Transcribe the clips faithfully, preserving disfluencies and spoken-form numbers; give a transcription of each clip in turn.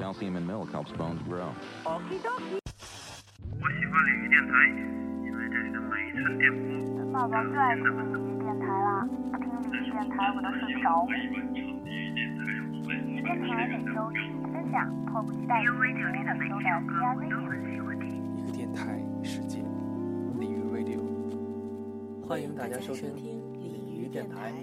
Calcium in milk helps bones grow. 我喜欢鲤鱼电台，因为这里的每一寸电波。 宝宝最爱听鲤鱼电台了，不听鲤鱼电台我都睡不着。鲤鱼电台每周听分享，迫不及待听每周的 P R Radio。 一个电台世界，鲤鱼 Radio， 欢迎大家收听鲤鱼电台。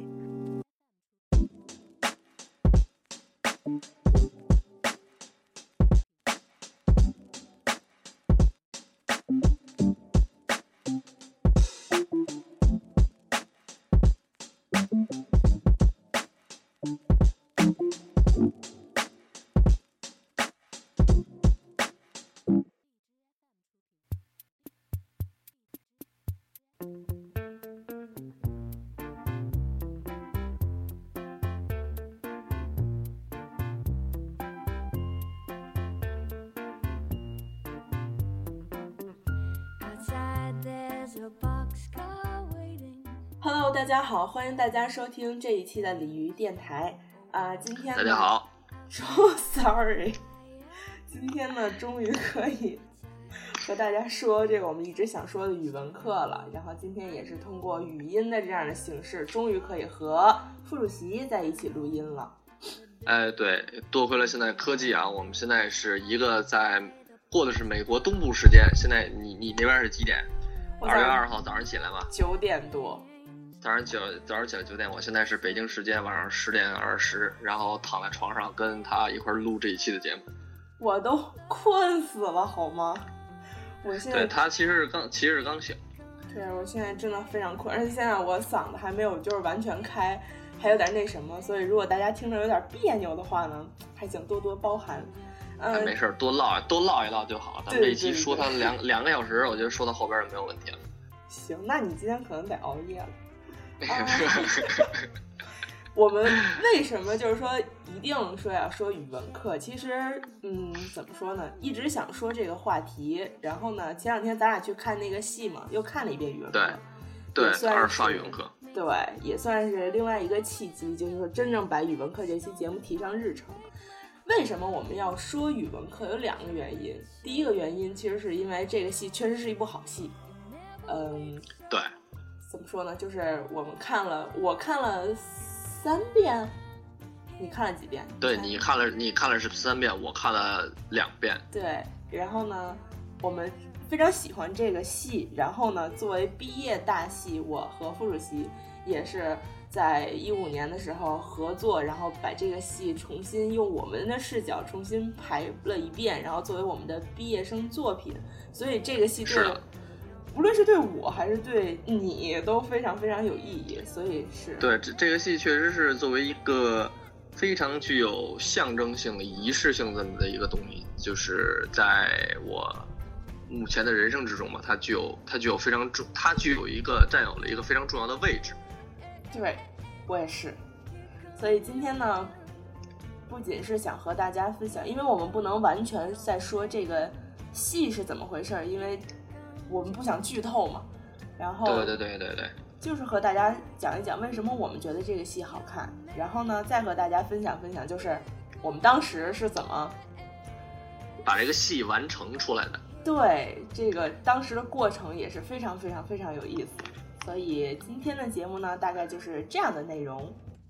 Hello， 大家好，欢迎大家收听这一期的鲤鱼电台啊、呃！今天大家好， 说 sorry， 今天呢，终于可以和大家说这个我们一直想说的语文课了。然后今天也是通过语音的这样的形式，终于可以和副主席在一起录音了。 哎，对，多亏了现在科技啊，我们现在是一个在过的是美国东部时间，现在你你那边是几点？二月二号早上起来吗？ 九点多。 早上九早上起来九点，我现在是北京时间晚上十点二十，然后躺在床上跟他一块录这一期的节目。 我都困死了，好吗？我现在对他其实是刚其实是刚醒。 对，我现在真的非常困，而且现在我嗓子还没有就是完全开，还有点那什么，所以如果大家听着有点别扭的话呢，还请多多包涵。嗯， 哎、没事，多唠多唠一唠就好了。咱们这一期说他两两个小时，我觉得说到后边就没有问题了。 行，那你今天可能得熬夜了。啊、我们为什么就是说一定说要说语文课？其实，嗯，怎么说呢？一直想说这个话题。然后呢，前两天咱俩去看那个戏嘛，又看了一遍语文课。 对，对，二刷语文课。 对，也算是另外一个契机，就是说真正把语文课这期节目提上日程。为什么我们要说语文课？有两个原因。第一个原因其实是因为这个戏确实是一部好戏。嗯， 对。 怎么说呢？就是我们看了，我看了三遍，你看了几遍？ 对，你看了，你看了是三遍，我看了两遍。 对，然后呢，我们非常喜欢这个戏，然后呢，作为毕业大戏，我和副主席也是在一五年的时候合作，然后把这个戏重新用我们的视角重新排了一遍，然后作为我们的毕业生作品，所以这个戏对。无论是对我还是对你都非常非常有意义，所以是对这这个戏确实是作为一个非常具有象征性的仪式性的一个东西，就是在我目前的人生之中吧，它具有它具有非常重，它具有一个占有了一个非常重要的位置。 对，我也是。所以今天呢，不仅是想和大家分享，因为我们不能完全在说这个戏是怎么回事，因为我们不想剧透嘛，然后对对对对对， 就是和大家讲一讲为什么我们觉得这个戏好看，然后呢，再和大家分享分享，就是我们当时是怎么把这个戏完成出来的。 对，这个当时的过程也是非常非常非常有意思，所以今天的节目呢，大概就是这样的内容。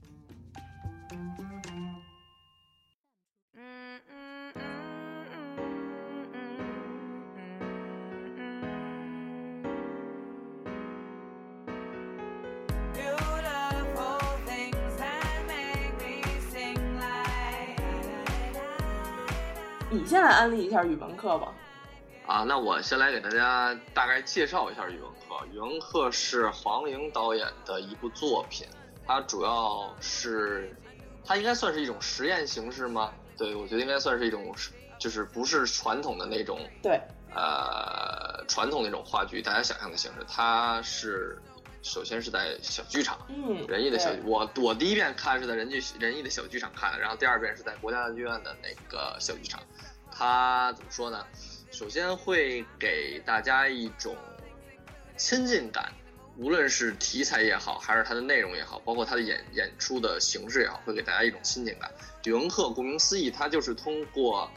你先来安利一下语文课吧。 啊，那我先来给大家大概介绍一下语文课。语文课是黄龄导演的一部作品，它主要是，它应该算是一种实验形式吗？对，我觉得应该算是一种，就是不是传统的那种， 对， 呃，传统那种话剧大家想象的形式。它是首先是在小剧场， 嗯， 仁义的小剧，我我第一遍看是在仁义仁义的小剧场看的，然后第二遍是在国家大剧院的那个小剧场。它怎么说呢？首先会给大家一种亲近感，无论是题材也好，还是它的内容也好，包括它的演演出的形式也好，会给大家一种亲近感。语文课顾名思义，它就是通过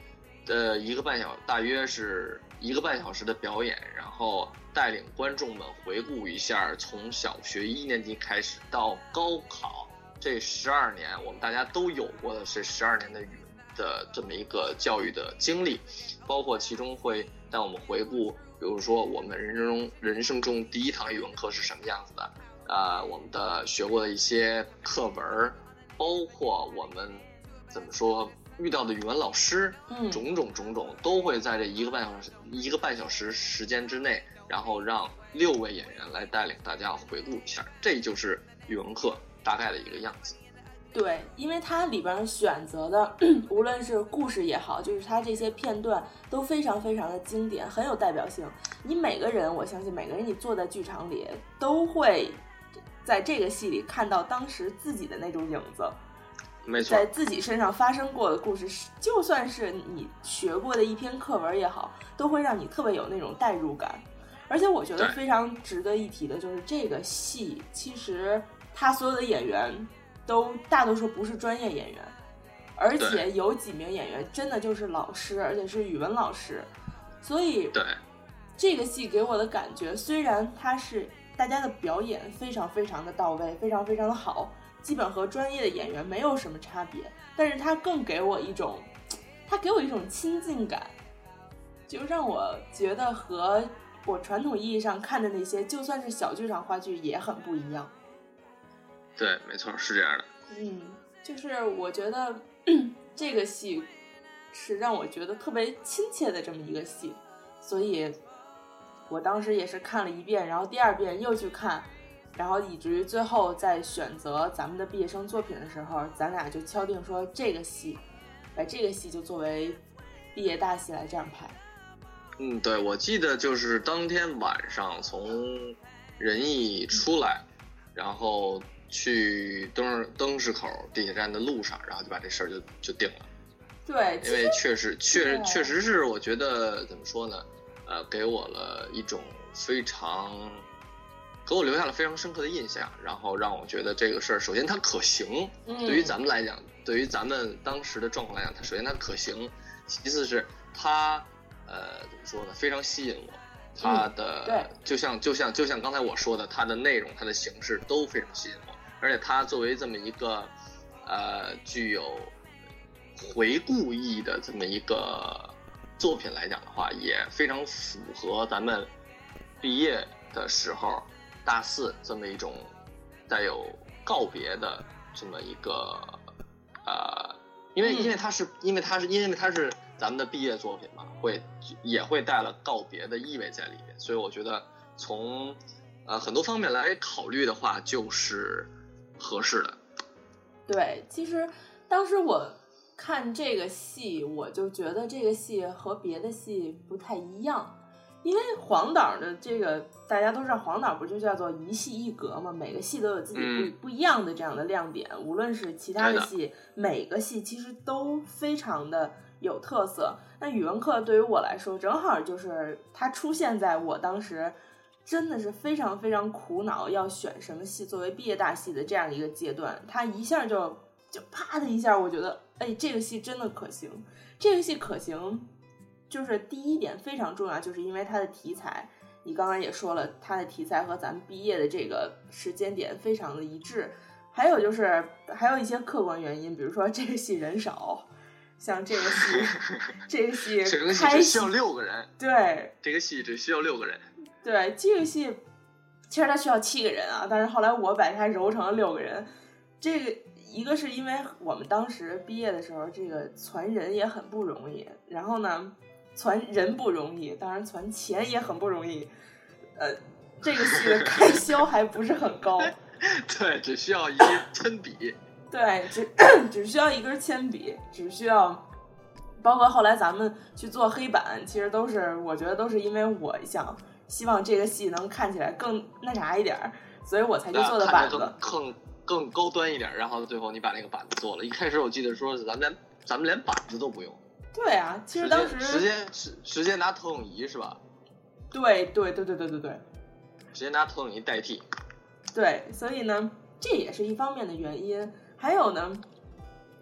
呃一个半小，大约是一个半小时的表演，然后带领观众们回顾一下从小学一年级开始到高考这十二年，我们大家都有过的这十二年的语文的这么一个教育的经历，包括其中会带我们回顾，比如说我们人生中人生中第一堂语文课是什么样子的，啊、呃，我们的学过的一些课文，包括我们怎么说遇到的语文老师， 嗯， 种种种种都会在这一个半小时一个半小时时间之内，然后让六位演员来带领大家回顾一下，这就是语文课大概的一个样子。 对，因为它里边选择的无论是故事也好，就是它这些片段都非常非常的经典，很有代表性。你每个人，我相信每个人你坐在剧场里都会在这个戏里看到当时自己的那种影子， 没错， 在自己身上发生过的故事，就算是你学过的一篇课文也好，都会让你特别有那种代入感。而且我觉得非常值得一提的就是这个戏，其实他所有的演员都大多数不是专业演员，而且有几名演员真的就是老师，而且是语文老师，所以对这个戏给我的感觉，虽然它是大家的表演非常非常的到位，非常非常的好，基本和专业的演员没有什么差别，但是它更给我一种，它给我一种亲近感，就让我觉得和我传统意义上看的那些，就算是小剧场话剧也很不一样。 对，没错，是这样的。 嗯，就是我觉得这个戏是让我觉得特别亲切的这么一个戏，所以我当时也是看了一遍，然后第二遍又去看，然后以至于最后在选择咱们的毕业生作品的时候，咱俩就敲定说这个戏，把这个戏就作为毕业大戏来这样排。 嗯，对，我记得就是当天晚上从仁义出来，然后去灯灯市口地铁站的路上，然后就把这事儿就就定了。 对， 因为确实确确实是我觉得怎么说呢，呃，给我了一种非常给我留下了非常深刻的印象，然后让我觉得这个事儿，首先它可行， 嗯、 对于咱们来讲，对于咱们当时的状况来讲，它首先它可行，其次是它呃怎么说呢，非常吸引我。它的、 嗯、 就像就像就像刚才我说的，它的内容、它的形式都非常吸引我，而且它作为这么一个呃具有回顾意义的这么一个作品来讲的话，也非常符合咱们毕业的时候大四这么一种带有告别的这么一个呃，因为因为它是因为它是因为它是咱们的毕业作品嘛，会也会带了告别的意味在里面，所以我觉得从呃很多方面来考虑的话，就是合适的。 对，其实当时我看这个戏，我就觉得这个戏和别的戏不太一样，因为黄导的这个大家都知道，黄导不就叫做一戏一格嘛，每个戏都有自己不、 嗯、 不一样的这样的亮点，无论是其他的戏，每个戏其实都非常的有特色。那语文课对于我来说，正好就是它出现在我当时真的是非常非常苦恼要选什么戏作为毕业大戏的这样一个阶段，它一下就就啪的一下，我觉得哎，这个戏真的可行。这个戏可行就是第一点非常重要，就是因为它的题材，你刚刚也说了，它的题材和咱们毕业的这个时间点非常的一致。还有就是还有一些客观原因，比如说这个戏人少，像这个戏这个戏这个戏只需要六个人， 对， 这个戏只需要六个人， 对，这个戏其实它需要七个人啊，但是后来我把它揉成了六个人。这个一个是因为我们当时毕业的时候，这个攒人也很不容易，然后呢攒人不容易，当然攒钱也很不容易，呃，这个戏的开销还不是很高。 对，只需要一根铅笔。 对，只只需要一根铅笔，只需要，包括后来咱们去做黑板，其实都是我觉得都是因为我想希望这个戏能看起来更那啥一点，所以我才去做的板子， 更更高端一点。然后最后你把那个板子做了。一开始我记得说是咱们连咱们连板子都不用。 对啊，其实当时直接直直接拿投影仪是吧？ 对对对对对对对， 直接拿投影仪代替。 对，所以呢，这也是一方面的原因。还有呢，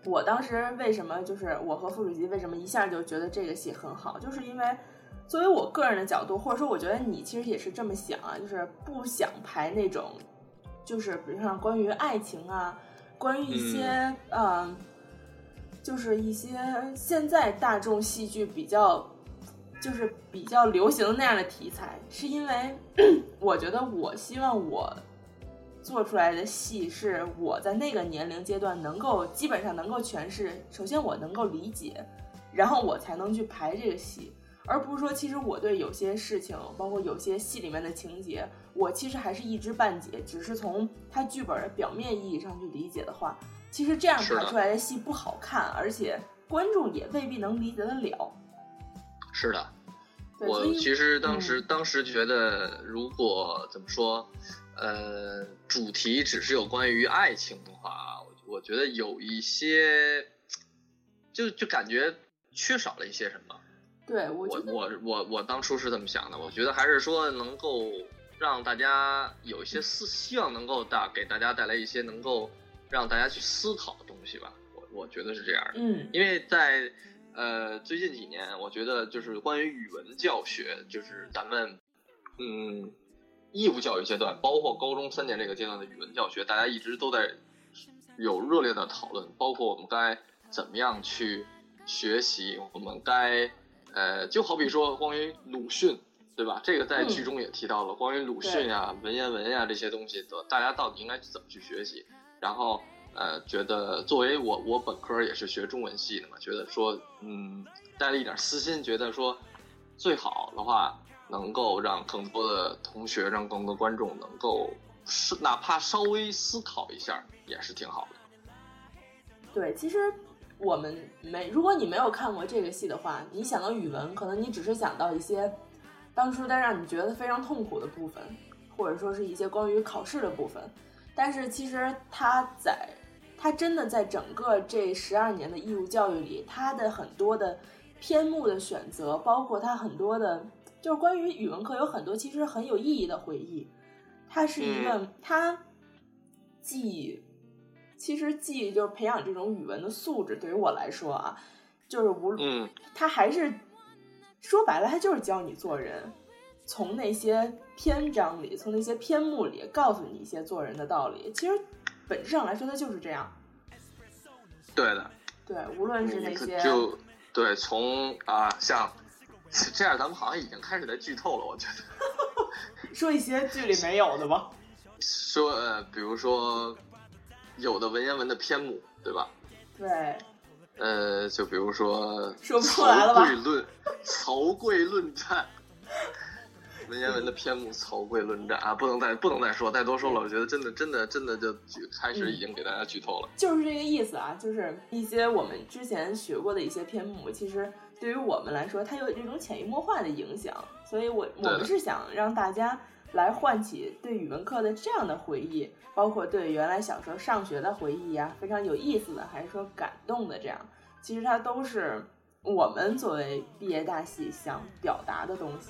我当时为什么就是我和副主席为什么一下就觉得这个戏很好，就是因为作为我个人的角度，或者说我觉得你其实也是这么想啊，就是不想排那种就是比如像关于爱情啊，关于一些嗯、呃，就是一些现在大众戏剧比较就是比较流行的那样的题材，是因为我觉得我希望我做出来的戏是我在那个年龄阶段能够基本上能够诠释，首先我能够理解，然后我才能去排这个戏，而不是说其实我对有些事情包括有些戏里面的情节我其实还是一知半解，只是从它剧本的表面意义上去理解的话，其实这样排出来的戏不好看，而且观众也未必能理解得了。 是的，我其实当时、嗯、当时觉得如果怎么说呃，主题只是有关于爱情的话，我觉得有一些，就就感觉缺少了一些什么。 对，我我我我我当初是这么想的，我觉得还是说能够让大家有一些思，希望能够大给大家带来一些能够让大家去思考的东西吧。我我觉得是这样的， 嗯， 因为在呃最近几年，我觉得就是关于语文教学，就是咱们嗯。义务教育阶段，包括高中三年这个阶段的语文教学，大家一直都在有热烈的讨论，包括我们该怎么样去学习，我们该呃，就好比说关于鲁迅，对吧？这个在剧中也提到了，嗯、关于鲁迅啊、文言文啊这些东西的，大家到底应该怎么去学习？然后呃，觉得作为我我本科也是学中文系的嘛，觉得说嗯，带了一点私心，觉得说最好的话。能够让更多的同学，让更多观众能够哪怕稍微思考一下，也是挺好的。 对，其实我们没，如果你没有看过这个戏的话，你想到语文，可能你只是想到一些当初但让你觉得非常痛苦的部分，或者说是一些关于考试的部分。但是其实它在，它真的在整个这十二年的义务教育里，它的很多的篇目的选择，包括它很多的。就是关于语文课有很多其实很有意义的回忆，它是一个、嗯、它既其实既就是培养这种语文的素质，对于我来说啊，就是无嗯， 它还是说白了，它就是教你做人，从那些篇章里，从那些篇目里告诉你一些做人的道理。其实本质上来说，它就是这样。 对的， 对，无论是那些就对从啊像。这样咱们好像已经开始在剧透了，我觉得。 说一些剧里没有的吧。 说呃，比如说有的文言文的篇目，对吧？ 对。 呃，就比如说说不出来了吧？ 曹刿论，曹刿论战。文言文的篇目《曹刿论战》啊，不能再不能再说，再多说了，我觉得真的真的真的就开始已经给大家剧透了。 嗯、就是这个意思啊，就是一些我们之前学过的一些篇目，其实对于我们来说，它有这种潜移默化的影响，所以我我们是想让大家来唤起对语文课的这样的回忆，包括对原来小时候上学的回忆啊，非常有意思的，还是说感动的，这样，其实它都是我们作为毕业大戏想表达的东西。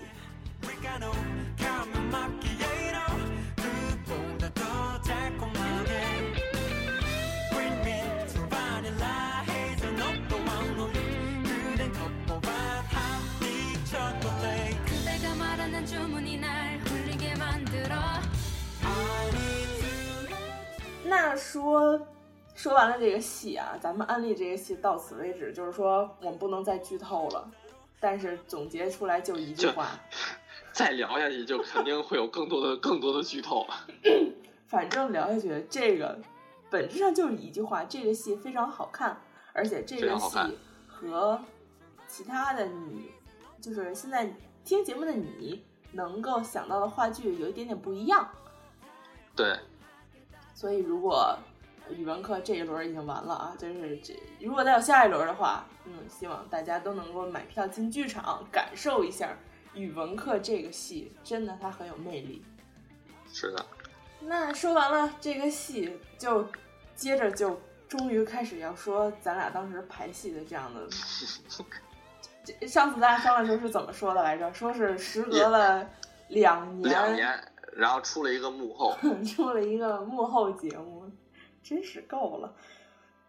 那说说完了这个戏啊，咱们安利这个戏到此为止，就是说我们不能再剧透了，但是总结出来就一句话， 再聊下去就肯定会有更多的更多的剧透了。 反正聊下去，这个本质上就是一句话，这个戏非常好看，而且这个戏和其他的你，就是现在听节目的你能够想到的话剧有一点点不一样。 对。 所以如果语文课这一轮已经完了啊，就是这如果再有下一轮的话，嗯，希望大家都能够买票进剧场，感受一下语文课这个戏，真的它很有魅力。 是的。 那说完了这个戏，就接着就终于开始要说咱俩当时排戏的这样的。上次咱俩商量的时候是怎么说的来着？说是时隔了两年， 两年。然后出了一个幕后， 出了一个幕后节目，真是够了。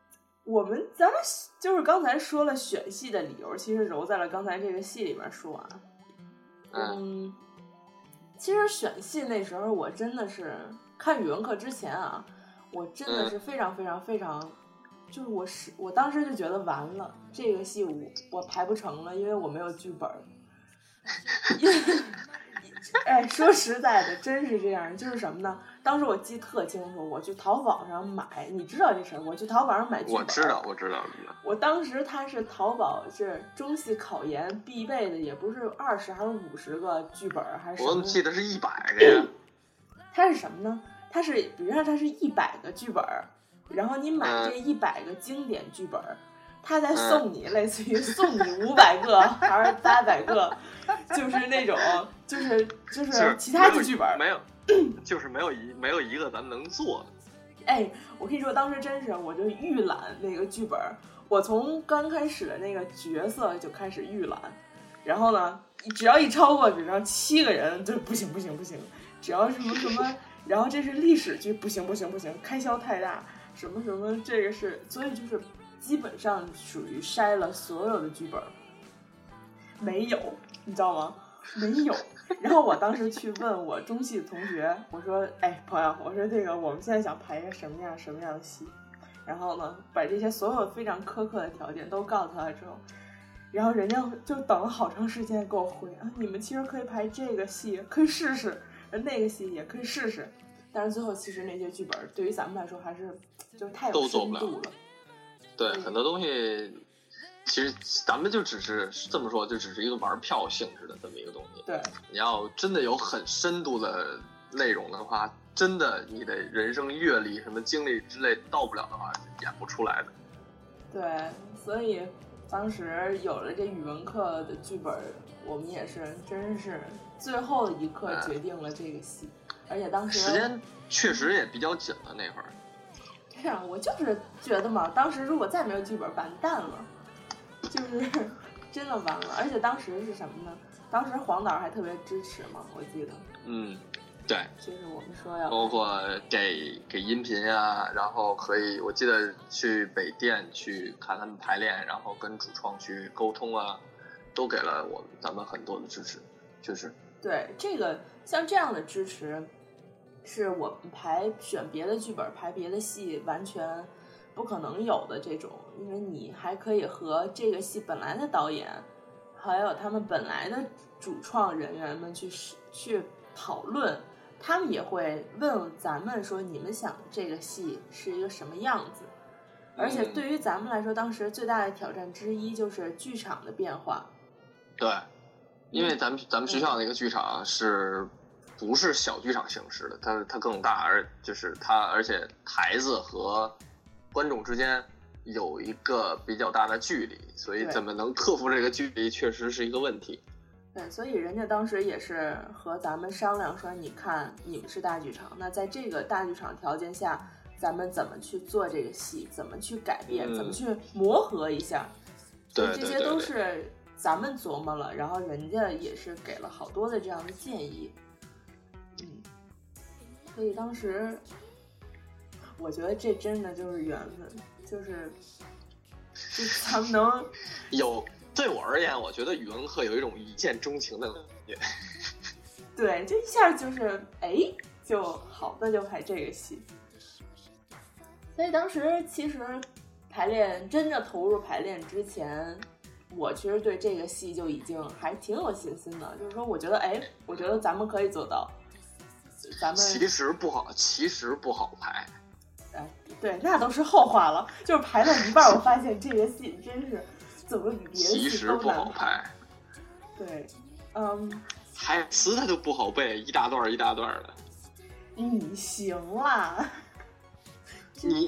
我们咱们就是刚才说了选戏的理由，其实揉在了刚才这个戏里面说啊。嗯，其实选戏那时候我真的是看语文课之前啊，我真的是非常非常非常，就是我是我当时就觉得完了，这个戏我我排不成了，因为我没有剧本。因为哎，说实在的，真是这样。就是什么呢？当时我记特清楚，我去淘宝上买，你知道这事儿？我去淘宝上买剧本。 我知道，我知道，知道。 我当时它是淘宝是中戏考研必备的，也不是二十还是五十个剧本，还是什么？ 我记得是一百个呀。 它是什么呢？它是，比如说它是一百个剧本，然后你买这一百个经典剧本。嗯，他再送你，类似于送你五百个还是八百个，就是那种，就是就是其他剧本没有，就是没有一没有一个咱们能做的。 哎，我跟你说，当时真是我就预览那个剧本，我从刚开始的那个角色就开始预览，然后呢，只要一超过，比如说七个人就不行不行不行，只要什么什么，然后这是历史剧，不行不行不行，开销太大，什么什么，这个是，所以就是。基本上属于筛了所有的剧本，没有，你知道吗？没有。然后我当时去问我中戏的同学，我说：“哎，朋友，我说这个我们现在想排一个什么样什么样的戏？”然后呢，把这些所有非常苛刻的条件都告诉他之后，然后人家就等了好长时间给我回啊，你们其实可以排这个戏，可以试试，那个戏也可以试试。但是最后其实那些剧本对于咱们来说还是就是太有深度了。 对，很多东西其实咱们就只是这么说，就只是一个玩票性质的这么一个东西。 对， 你要真的有很深度的内容的话，真的你的人生阅历、什么经历之类到不了的话，演不出来的。 对，所以当时有了这语文课的剧本，我们也是真是最后一刻决定了这个戏，嗯、而且当时时间确实也比较紧了那会儿。 这样，我就是觉得嘛，当时如果再没有剧本，完蛋了，就是真的完了。而且当时是什么呢？当时黄导还特别支持嘛，我记得。 嗯，对。 就是我们说要包括给给音频啊，然后可以，我记得去北电去看他们排练，然后跟主创去沟通啊，都给了我们咱们很多的支持，确实。 对，这个像这样的支持。是我们排选别的剧本排别的戏完全不可能有的这种，因为你还可以和这个戏本来的导演还有他们本来的主创人员们去去讨论，他们也会问咱们说你们想这个戏是一个什么样子。而且对于咱们来说，当时最大的挑战之一就是剧场的变化。 对，因为咱们咱们学校那个剧场是不是小剧场形式的，它它更大，而就是它，而且台子和观众之间有一个比较大的距离，所以怎么能克服这个距离，确实是一个问题。 对，所以人家当时也是和咱们商量说，你看你们是大剧场，那在这个大剧场条件下，咱们怎么去做这个戏，怎么去改变，嗯、怎么去磨合一下， 对， 这些都是咱们琢磨了，然后人家也是给了好多的这样的建议。嗯，所以当时我觉得这真的就是缘分，就是就咱们能有，对我而言，我觉得语文课有一种一见钟情的感觉。 对，这一下就是哎，就好的就排这个戏。所以当时其实排练真正投入排练之前，我其实对这个戏就已经还挺有信心的，就是说我觉得哎，我觉得咱们可以做到。咱们其实不好，其实不好排。 哎，对，那都是后话了。就是排到一半，我发现这个戏真是怎么比别的戏都难排。对，嗯， 台词它就不好背，一大段一大段的。 你行啦， 你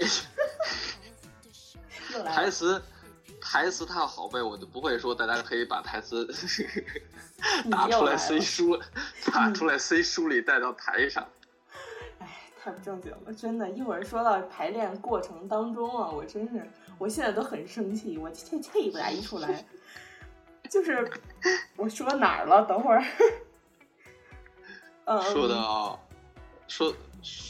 台词台词它好背，我就不会说大家可以把台词打出来塞书，打出来塞书里带到台上。 哎，太不正经了，真的。一会儿说到排练过程当中啊，我真是，我现在都很生气，我气气不打一出来。就是我说哪儿了？等会儿。嗯， 说到说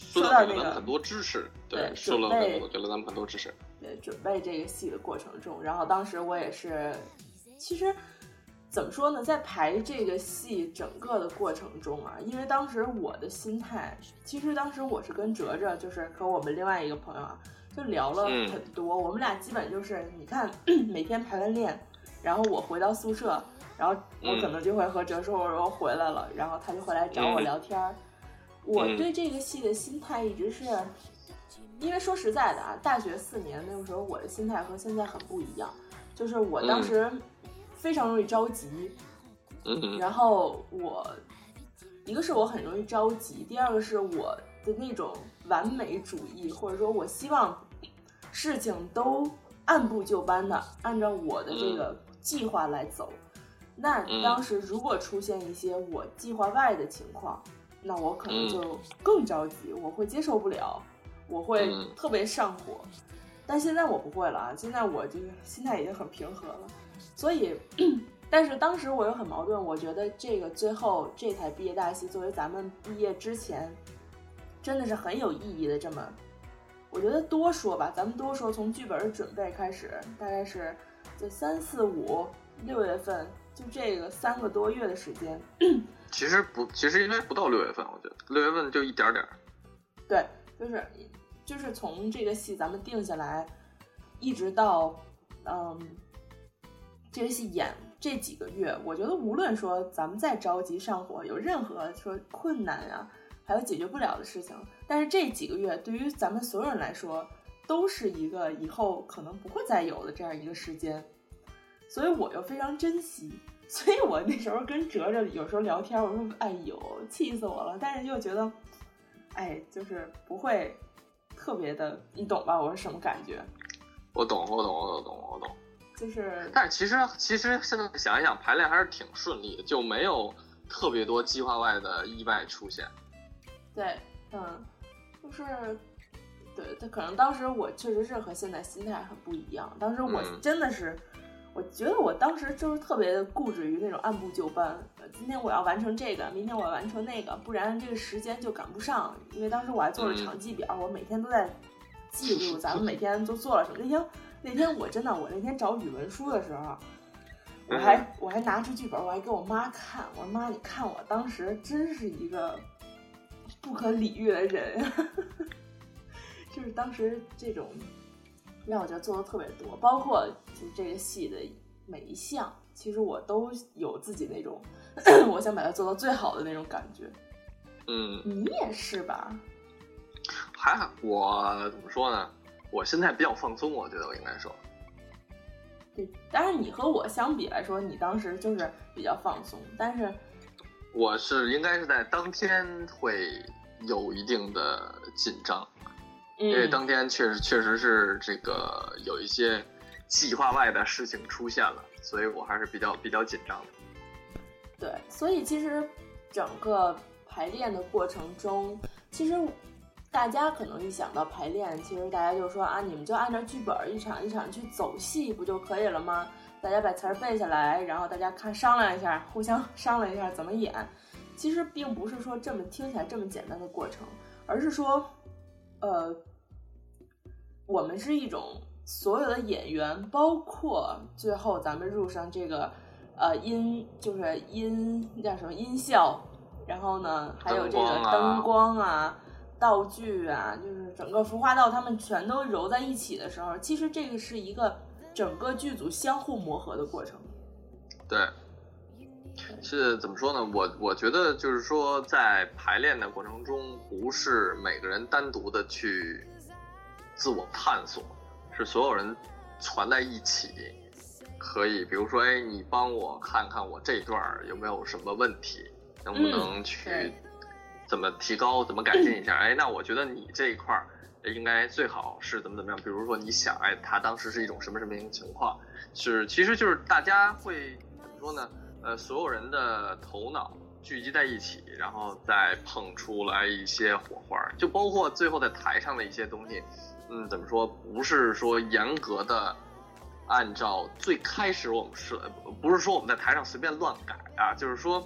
说到给了咱们很多知识，对，说了给了给了咱们很多知识。 对，准备这个戏的过程中，然后当时我也是，其实怎么说呢，在排这个戏整个的过程中啊，因为当时我的心态，其实当时我是跟哲哲，就是和我们另外一个朋友啊，就聊了很多。嗯、我们俩基本就是，你看每天排完练，然后我回到宿舍，然后我可能就会和哲说，我回来了，然后他就会来找我聊天。嗯、我对这个戏的心态一直是。因为说实在的啊，大学四年那个时候，我的心态和现在很不一样。就是我当时非常容易着急，嗯，然后我一个是我很容易着急，第二个是我的那种完美主义，或者说我希望事情都按部就班的按照我的这个计划来走。那当时如果出现一些我计划外的情况，那我可能就更着急，我会接受不了。我会特别上火，嗯、但现在我不会了啊！现在我这个心态已经很平和了，所以，但是当时我又很矛盾。我觉得这个最后这台毕业大戏作为咱们毕业之前，真的是很有意义的。这么，我觉得多说吧，咱们多说，从剧本的准备开始，大概是这三四五六月份，就这个三个多月的时间。 其实不，其实应该不到六月份，我觉得六月份就一点点。 对，就是。就是从这个戏咱们定下来，一直到，嗯，这个戏演这几个月，我觉得无论说咱们再着急上火，有任何说困难啊，还有解决不了的事情，但是这几个月对于咱们所有人来说，都是一个以后可能不会再有的这样一个时间，所以我又非常珍惜。所以我那时候跟哲哲有时候聊天，我说：“哎呦，气死我了！”但是又觉得，哎，就是不会。特别的，你懂吧？我是什么感觉？ 我懂，我懂，我懂，我懂。 就是， 但是其实，其实现在想一想，排练还是挺顺利的，就没有特别多计划外的意外出现。 对，嗯，就是，对，他可能当时我确实是和现在心态很不一样。当时我真的是，嗯、我觉得我当时就是特别的固执于那种按部就班。今天我要完成这个，明天我要完成那个，不然这个时间就赶不上。因为当时我还做了场记表，嗯、我每天都在记录咱们每天都做了什么。那天那天我真的，我那天找语文书的时候，我还、嗯、我还拿出剧本，我还给我妈看，我说妈，你看我当时真是一个不可理喻的人，就是当时这种让我觉得做的特别多，包括就这个戏的每一项，其实我都有自己那种。我想把它做到最好的那种感觉。 嗯， 你也是吧？ 还好，我怎么说呢？我现在比较放松，我觉得我应该说。 对，但是你和我相比来说，你当时就是比较放松，但是我是应该是在当天会有一定的紧张，嗯、因为当天确实确实是这个有一些计划外的事情出现了，所以我还是比较比较紧张的。 对，所以其实整个排练的过程中，其实大家可能一想到排练，其实大家就说啊，你们就按照剧本一场一场去走戏不就可以了吗？大家把词儿背下来，然后大家看商量一下，互相商量一下怎么演。其实并不是说这么听起来这么简单的过程，而是说，呃，我们是一种所有的演员，包括最后咱们入上这个。呃，音就是音叫什么音效，然后呢，还有这个灯光啊、道具啊，就是整个服化道他们全都揉在一起的时候，其实这个是一个整个剧组相互磨合的过程。 对，是怎么说呢？我我觉得就是说，在排练的过程中，不是每个人单独的去自我探索，是所有人攒在一起。可以，比如说，哎，你帮我看看我这段有没有什么问题，能不能去怎么提高、怎么改进一下？哎，那我觉得你这一块应该最好是怎么怎么样？比如说，你想，哎，他当时是一种什么什么情况？是，其实就是大家会怎么说呢？呃，所有人的头脑聚集在一起，然后再碰出来一些火花，就包括最后在台上的一些东西。嗯，怎么说？不是说严格的。按照最开始我们是不是说我们在台上随便乱改啊？就是说，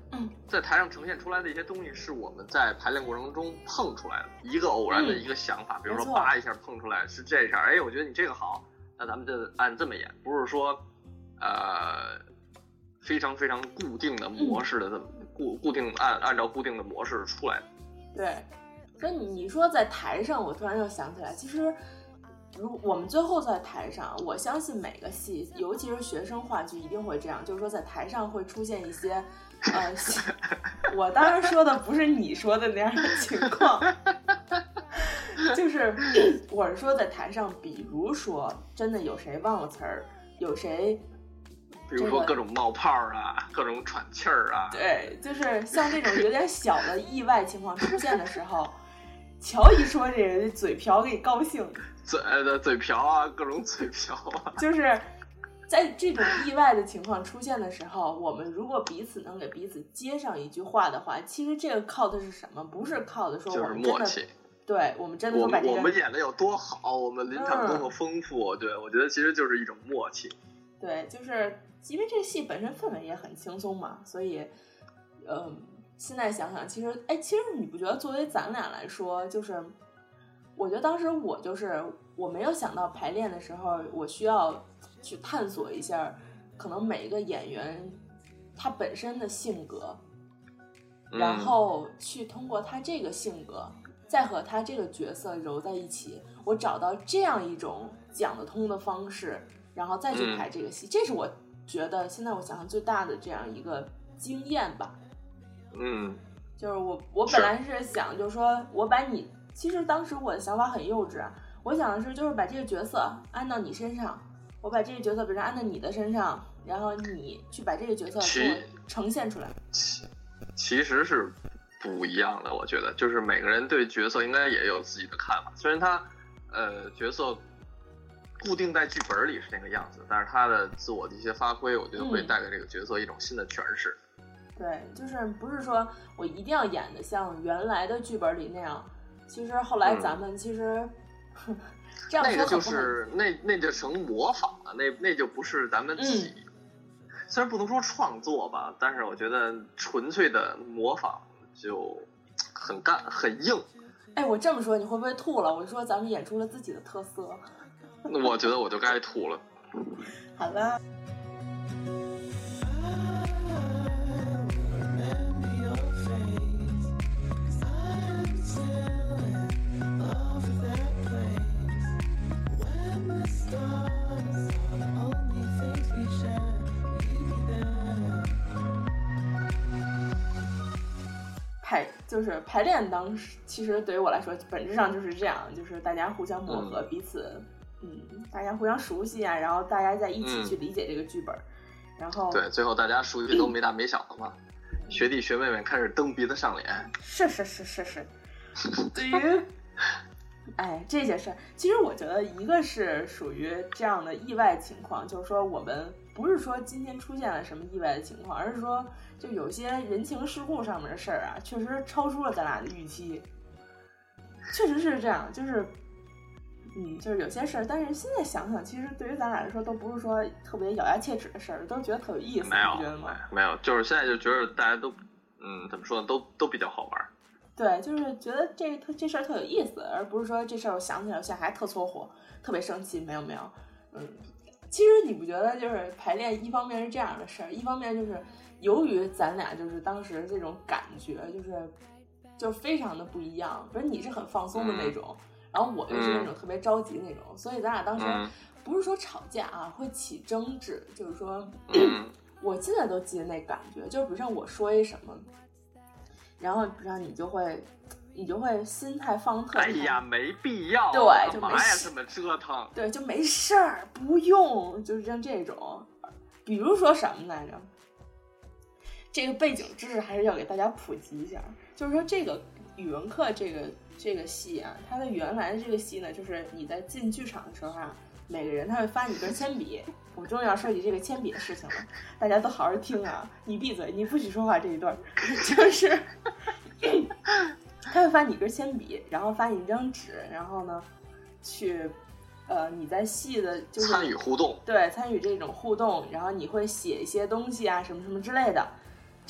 在台上呈现出来的一些东西是我们在排练过程中碰出来的一个偶然的一个想法，嗯、比如说叭一下碰出来是这样，哎，我觉得你这个好，那咱们就按这么演，不是说呃非常非常固定的模式的这么、嗯、固固定按按照固定的模式出来的。 对，所以你你说在台上，我突然又想起来，其实。如我们最后在台上，我相信每个戏，尤其是学生话剧，一定会这样，就是说在台上会出现一些，呃，我当然说的不是你说的那样的情况，就是我是说在台上，比如说真的有谁忘了词儿，有谁， 比如说各种冒泡啊，各种喘气儿啊， 对，就是像这种有点小的意外情况出现的时候，乔一说这人嘴瓢给高兴。 嘴的嘴瓢啊，各种嘴瓢啊， 就是在这种意外的情况出现的时候，我们如果彼此能给彼此接上一句话的话，其实这个靠的是什么？不是靠的说我们真的，就是默契。对，我们真的说把这个， 我们演的有多好，我们临场多么丰富，嗯、对，我觉得其实就是一种默契。 对，就是因为这个戏本身氛围也很轻松嘛，所以，嗯，现在想想，其实，哎，其实你不觉得作为咱俩来说，就是。我觉得当时我就是我没有想到排练的时候，我需要去探索一下，可能每一个演员他本身的性格， 嗯、 然后去通过他这个性格，再和他这个角色揉在一起，我找到这样一种讲得通的方式，然后再去排这个戏， 嗯、 这是我觉得现在我想想最大的这样一个经验吧。 嗯， 就是我我本来是想，就是说我把你。其实当时我的想法很幼稚啊，我想的是就是把这个角色安到你身上，我把这个角色比如说安到你的身上，然后你去把这个角色给我呈现出来。 其其实是不一样的，我觉得就是每个人对角色应该也有自己的看法，虽然他呃角色固定在剧本里是那个样子，但是他的自我的一些发挥，我觉得会带给这个角色一种新的诠释。 嗯、对，就是不是说我一定要演的像原来的剧本里那样。其实后来咱们其实、嗯、这样说那个就是那那就成模仿了，那那就不是咱们自己、嗯、虽然不能说创作吧，但是我觉得纯粹的模仿就很干很硬。 哎，我这么说你会不会吐了？我说咱们演出了自己的特色。 那我觉得我就该吐了。 好了。排就是排练，当时其实对于我来说，本质上就是这样，就是大家互相磨合，嗯、彼此，嗯，大家互相熟悉啊，然后大家在一起去理解这个剧本，嗯、然后对，最后大家熟悉都没大没小的嘛，嗯、学弟学妹们开始蹬鼻子上脸， 是是是是是，对于，哎，这些事儿，其实我觉得一个是属于这样的意外情况，就是说我们不是说今天出现了什么意外的情况，而是说。就有些人情世故上面的事儿啊，确实超出了咱俩的预期，确实是这样，就是，嗯，就是有些事儿，但是现在想想，其实对于咱俩来说，都不是说特别咬牙切齿的事儿，都觉得特有意思， 没有， 你觉得吗？ 没有，就是现在就觉得大家都，嗯，怎么说呢，都都比较好玩。 对，就是觉得这特这事儿特有意思，而不是说这事儿我想起来我现在还特搓火，特别生气，没有没有，嗯，其实你不觉得就是排练一方面是这样的事儿，一方面就是。由于咱俩就是当时这种感觉，就是就非常的不一样。比如你是很放松的那种，嗯、然后我又是那种特别着急那种，嗯、所以咱俩当时不是说吵架啊，会起争执，就是说， 嗯、 我现在都记得那感觉，就比如像我说一什么，然后比如像你就会，你就会心态放特。 哎呀，没必要， 对，就没干嘛呀这么折腾？ 对，就没事儿，不用，就是像这种。比如说什么来着？这个背景知识还是要给大家普及一下，就是说这个语文课这个这个戏啊，它的原来的这个戏呢，就是你在进剧场的时候啊，每个人他会发你根铅笔，我终于要说起这个铅笔的事情了，大家都好好听啊，你闭嘴，你不许说话这一段，就是他会发你根铅笔，然后发你一张纸，然后呢去呃你在戏的就是参与互动， 对，参与这种互动，然后你会写一些东西啊什么什么之类的。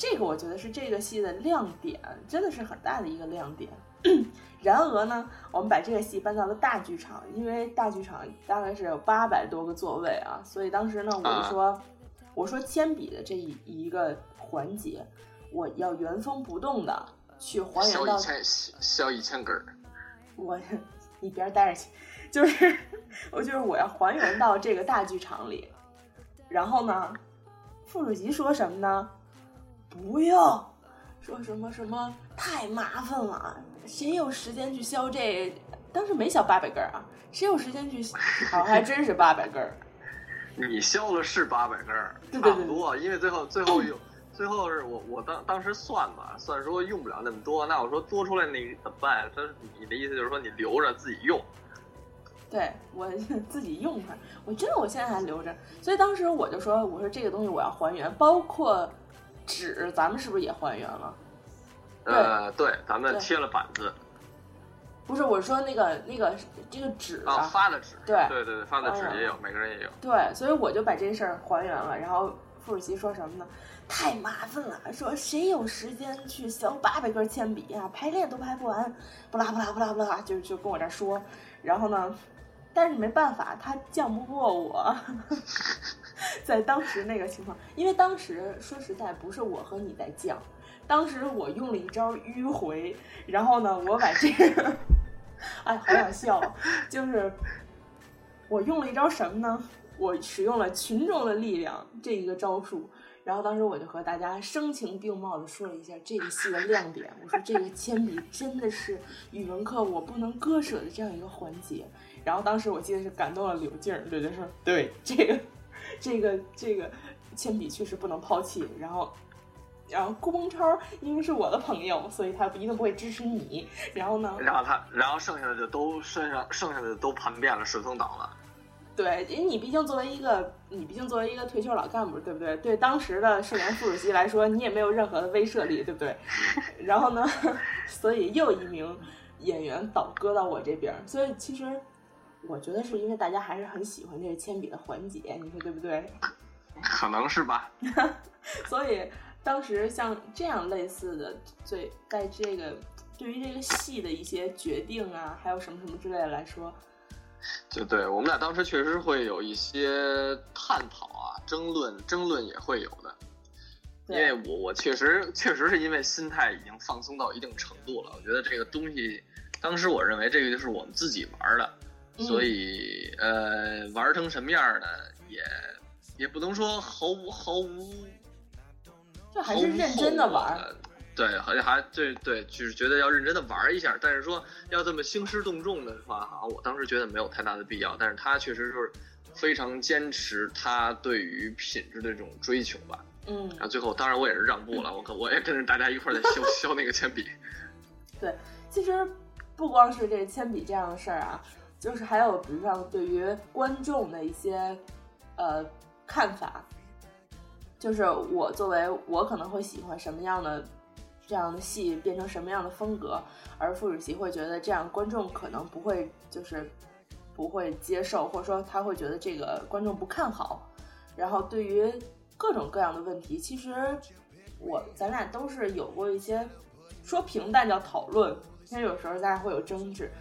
这个我觉得是这个戏的亮点，真的是很大的一个亮点。然而呢，我们把这个戏搬到了大剧场，因为大剧场大概是有八百多个座位啊，所以当时呢，我就说，啊、我说铅笔的这一一个环节，我要原封不动的去还原到削一千削一千根儿， 我一边待着去，就是我就是我要还原到这个大剧场里。然后呢，副主席说什么呢？不用。说什么什么太麻烦了，谁有时间去削这？当时没削八百根啊，谁有时间去？好，还真是八百根。 你削了是八百根， 对对对， 差不多。因为最后最后有最后是我我当当时算吧，算说用不了那么多，那我说多出来那个怎么办？他你的意思就是说你留着自己用？ 对，我自己用它，我真的我现在还留着。所以当时我就说，我说这个东西我要还原，包括。纸咱们是不是也还原了？ 呃，对，咱们贴了板子。 不是，我说那个那个这个纸啊， 哦、发的纸， 对对对对，发的纸也有，每个人也有。 对，所以我就把这事儿还原了。然后副主席说什么呢？太麻烦了，说谁有时间去削八百根铅笔啊？排练都排不完，不啦不啦不啦不啦，就就跟我这说。然后呢，但是没办法，他犟不过我。在当时那个情况，因为当时说实在不是我和你在犟，当时我用了一招迂回，然后呢，我把这个，哎，好想笑，就是我用了一招什么呢？我使用了群众的力量这一个招数，然后当时我就和大家声情并茂的说了一下这个戏的亮点，我说这个铅笔真的是语文课我不能割舍的这样一个环节。然后当时我记得是感动了柳静，柳静说对这个。这个这个铅笔确实不能抛弃，然后，然后顾孟超因为是我的朋友，所以他一定不会支持你。然后呢？ 然后他，然后剩下的就都剩下剩下的都盘遍了水风岛了。 对，因为你毕竟作为一个你毕竟作为一个退休老干部，对不对？对当时的社联副主席来说，你也没有任何的威慑力，对不对？然后呢，所以又一名演员倒戈到我这边，所以其实。我觉得是因为大家还是很喜欢这个铅笔的环节，你说对不对？ 可能是吧。 所以当时像这样类似的，对在这个对于这个戏的一些决定啊，还有什么什么之类的来说， 就对我们俩当时确实会有一些探讨啊、争论，争论也会有的。因为我我确实确实是因为心态已经放松到一定程度了，我觉得这个东西，当时我认为这个就是我们自己玩的。所以，呃，玩成什么样呢？也也不能说毫无毫无， 就还是认真的玩。 对，好像还对对，就是觉得要认真的玩一下。但是说要这么兴师动众的话，好像我当时觉得没有太大的必要。但是他确实是非常坚持他对于品质的这种追求吧。 嗯。 然后最后，当然我也是让步了，我可我也跟着大家一块儿在削削那个铅笔。 对，其实不光是这铅笔这样的事儿啊。就是还有比如像对于观众的一些呃看法，就是我作为我可能会喜欢什么样的这样的戏变成什么样的风格，而副主席会觉得这样观众可能不会就是不会接受，或者说他会觉得这个观众不看好。然后对于各种各样的问题，其实我咱俩都是有过一些说平淡叫讨论，因为有时候大家会有争执。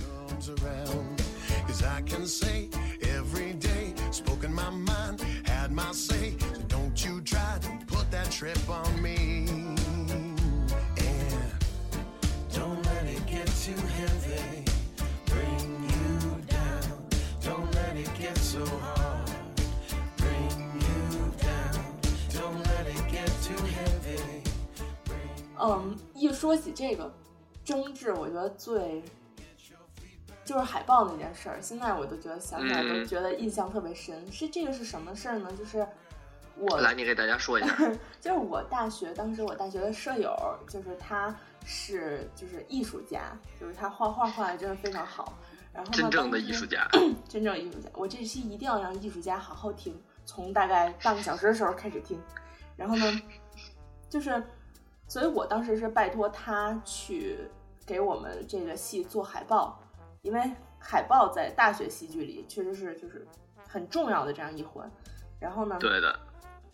Around, 'cause I can say every day, spoken my mind, had my say, so don't you try to put that trip on me, and don't let it get too heavy, bring you down, don't let it get so hard, bring you down, don't let it get too heavy. 嗯，一说起这个争执，我觉得最就是海报那件事儿，现在我都觉得想起来都觉得印象特别深。嗯、是这个是什么事儿呢？就是我来，你给大家说一下。 就是我大学当时我大学的舍友，就是他是就是艺术家，就是他画画画的真的非常好。然后真正的艺术家， 真正艺术家。我这期一定要让艺术家好好听，从大概半个小时的时候开始听。然后呢，就是所以我当时是拜托他去给我们这个戏做海报。因为海报在大学戏剧里确实是就是很重要的这样一环，然后呢， 对的，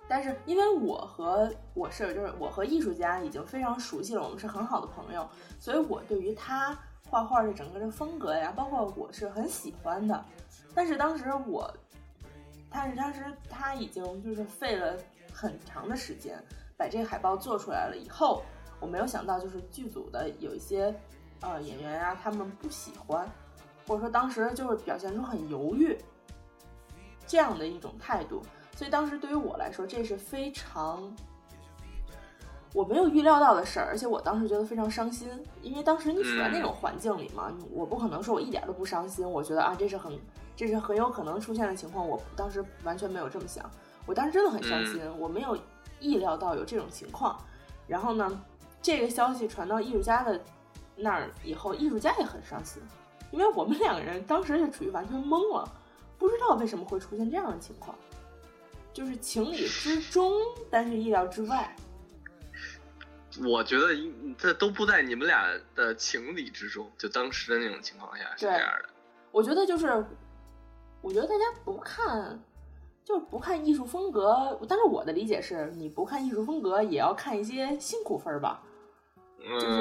但是因为我和我是就是我和艺术家已经非常熟悉了，我们是很好的朋友，所以我对于他画画的整个的风格呀，包括我是很喜欢的。但是当时我，但是当时他已经就是费了很长的时间把这个海报做出来了以后，我没有想到就是剧组的有一些呃演员啊，他们不喜欢，或者说当时就是表现出很犹豫这样的一种态度。所以当时对于我来说，这是非常我没有预料到的事儿，而且我当时觉得非常伤心，因为当时你处在那种环境里嘛，我不可能说我一点都不伤心，我觉得啊这是很这是很有可能出现的情况，我当时完全没有这么想，我当时真的很伤心，我没有意料到有这种情况。然后呢，这个消息传到艺术家的那儿以后，艺术家也很伤心，因为我们两个人当时是处于完全懵了，不知道为什么会出现这样的情况。就是情理之中，但是意料之外。 我觉得这都不在你们俩的情理之中，就当时的那种情况下是这样的。 我觉得就是，我觉得大家不看，就是不看艺术风格。但是我的理解是，你不看艺术风格，也要看一些辛苦分吧。 嗯、 就是，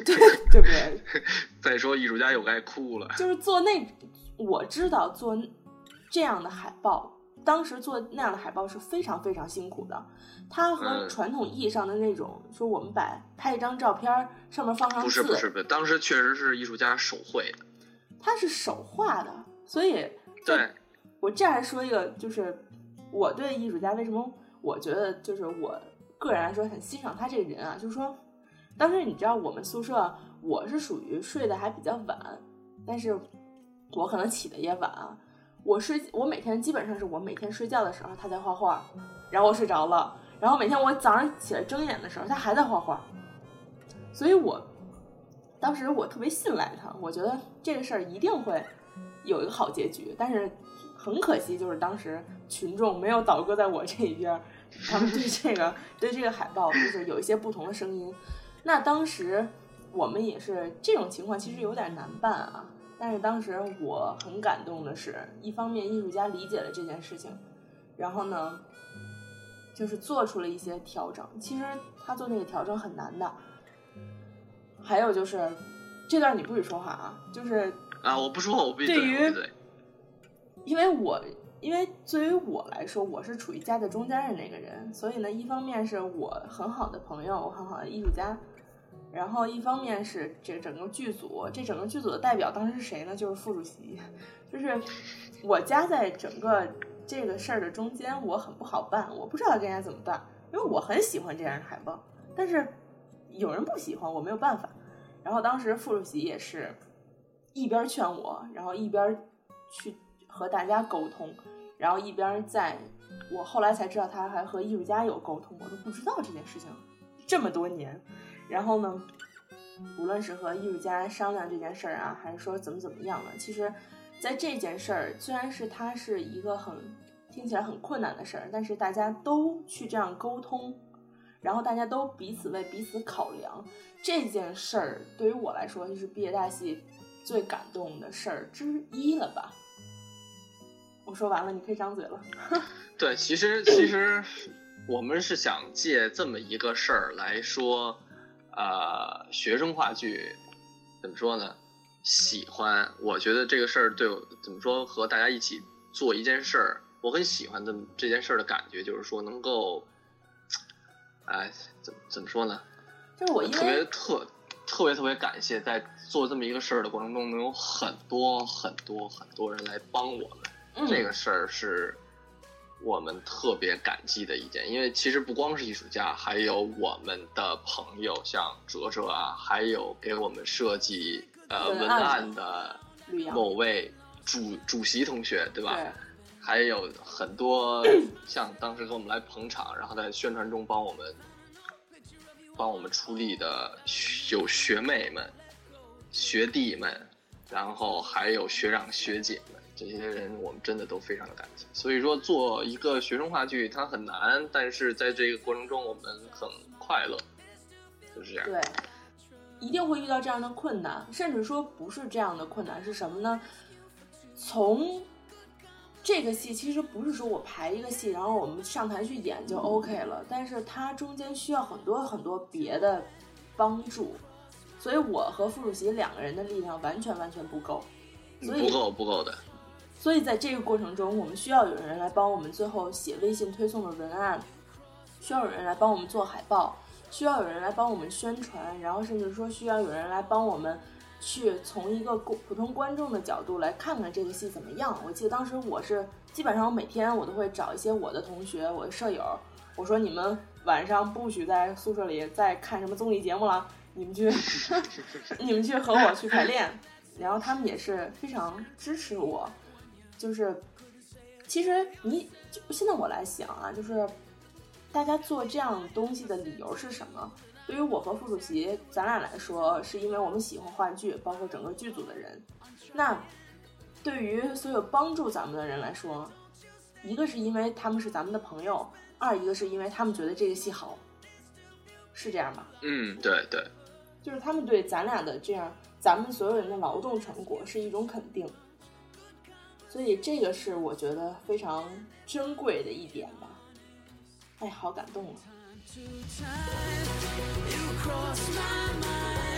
对对不对？ 再说艺术家又该哭了。 就是做那，我知道做这样的海报。当时做那样的海报是非常非常辛苦的，它和传统意义上的那种、嗯、说我们把拍一张照片上面放上字， 不是不是不是，当时确实是艺术家手绘的， 它是手画的，所以对我这还说一个，就是我对艺术家为什么我觉得就是我个人来说很欣赏他这个人啊，就是说当时你知道我们宿舍我是属于睡得还比较晚，但是我可能起的也晚啊。我睡，我每天基本上是我每天睡觉的时候他在画画，然后我睡着了，然后每天我早上起来睁眼的时候他还在画画，所以我当时我特别信赖他，我觉得这个事儿一定会有一个好结局。但是很可惜，就是当时群众没有倒戈在我这一边，他们对这个对这个海报就是有一些不同的声音。那当时我们也是这种情况，其实有点难办啊。但是当时我很感动的是，一方面艺术家理解了这件事情，然后呢就是做出了一些调整，其实他做那个调整很难的。还有就是这段你不许说话啊，就是啊我不说话，我闭嘴。 对于因为我因为对于我来说，我是处于夹在中间的那个人，所以呢一方面是我很好的朋友，我很好的艺术家，然后一方面是这整个剧组，这整个剧组的代表当时是谁呢？就是副主席，就是我夹在整个这个事儿的中间，我很不好办，我不知道该该怎么办，因为我很喜欢这样的海报，但是有人不喜欢，我没有办法。然后当时副主席也是一边劝我，然后一边去和大家沟通，然后一边在我后来才知道他还和艺术家有沟通，我都不知道这件事情这么多年。然后呢无论是和艺术家商量这件事儿啊，还是说怎么怎么样的，其实在这件事儿虽然是它是一个很听起来很困难的事儿，但是大家都去这样沟通，然后大家都彼此为彼此考量，这件事儿对于我来说就是毕业大戏最感动的事儿之一了吧。我说完了，你可以张嘴了。 对，其实其实我们是想借这么一个事儿来说，呃，学生话剧怎么说呢？喜欢，我觉得这个事儿对我怎么说，和大家一起做一件事儿，我很喜欢的这件事儿的感觉，就是说能够，哎，怎么怎么说呢？ 就是我特别特特别特别感谢，在做这么一个事儿的过程中，能有很多很多很多人来帮我们。 嗯、 这个事儿是我们特别感激的一件，因为其实不光是艺术家，还有我们的朋友，像哲哲啊，还有给我们设计呃文案的某位主主席同学，对吧？ 对。 还有很多像当时跟我们来捧场，然后在宣传中帮我们帮我们出力的有学妹们、学弟们，然后还有学长学姐们。这些人我们真的都非常的感激，所以说做一个学生话剧它很难，但是在这个过程中我们很快乐，就是这样。 对，一定会遇到这样的困难，甚至说不是这样的困难是什么呢？从这个戏其实不是说我排一个戏，然后我们上台去演就 OK 了，但是它中间需要很多很多别的帮助，所以我和傅主席两个人的力量完全完全不够，所以不够不够的。 所以在这个过程中，我们需要有人来帮我们最后写微信推送的文案，需要有人来帮我们做海报，需要有人来帮我们宣传，然后甚至说需要有人来帮我们去从一个普通观众的角度来看看这个戏怎么样。我记得当时我是基本上每天我都会找一些我的同学，我的舍友，我说你们晚上不许在宿舍里再看什么综艺节目了，你们去你们去和我去排练。然后他们也是非常支持我，就是其实你就现在我来想啊，就是大家做这样东西的理由是什么？对于我和副主席咱俩来说，是因为我们喜欢话剧，包括整个剧组的人。那对于所有帮助咱们的人来说，一个是因为他们是咱们的朋友，二一个是因为他们觉得这个戏好，是这样吧？ 嗯，对对， 就是他们对咱俩的这样咱们所有人的劳动成果是一种肯定，所以这个是我觉得非常珍贵的一点吧。哎，好感动啊！